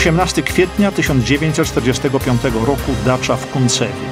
18 kwietnia 1945 roku, dacza w Kuncewie.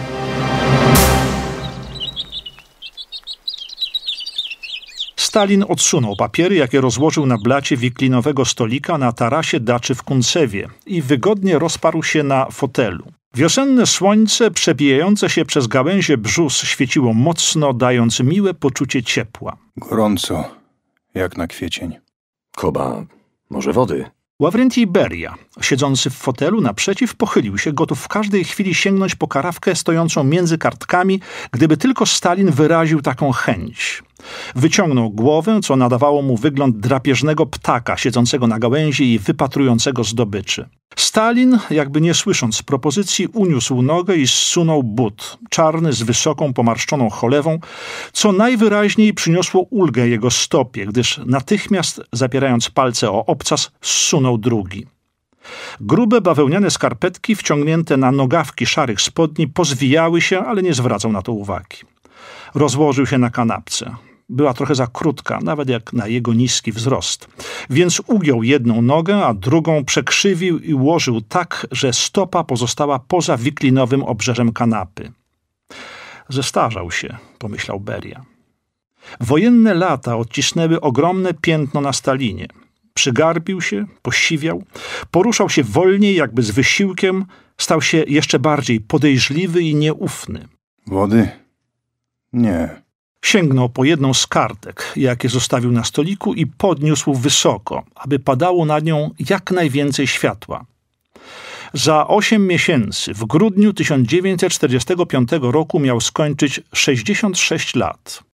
Stalin odsunął papiery, jakie rozłożył na blacie wiklinowego stolika na tarasie daczy w Kuncewie i wygodnie rozparł się na fotelu. Wiosenne słońce przebijające się przez gałęzie brzus świeciło mocno, dając miłe poczucie ciepła. Gorąco, jak na kwiecień. Koba, może wody? Ławrentii Beria, siedzący w fotelu naprzeciw, pochylił się, gotów w każdej chwili sięgnąć po karawkę stojącą między kartkami, gdyby tylko Stalin wyraził taką chęć. Wyciągnął głowę, co nadawało mu wygląd drapieżnego ptaka siedzącego na gałęzi i wypatrującego zdobyczy. Stalin, jakby nie słysząc propozycji, uniósł nogę i zsunął but, czarny z wysoką, pomarszczoną cholewą, co najwyraźniej przyniosło ulgę jego stopie, gdyż natychmiast, zapierając palce o obcas, zsunął drugi. Grube bawełniane skarpetki wciągnięte na nogawki szarych spodni pozwijały się, ale nie zwracał na to uwagi. Rozłożył się na kanapce. Była trochę za krótka, nawet jak na jego niski wzrost. Więc ugiął jedną nogę, a drugą przekrzywił i ułożył tak, że stopa pozostała poza wiklinowym obrzeżem kanapy. Zestarzał się, pomyślał Beria. Wojenne lata odcisnęły ogromne piętno na Stalinie. Przygarbił się, posiwiał, poruszał się wolniej, jakby z wysiłkiem, stał się jeszcze bardziej podejrzliwy i nieufny. Wody? Nie. Sięgnął po jedną z kartek, jakie zostawił na stoliku, i podniósł wysoko, aby padało na nią jak najwięcej światła. Za 8 miesięcy, w grudniu 1945 roku, miał skończyć 66 lat.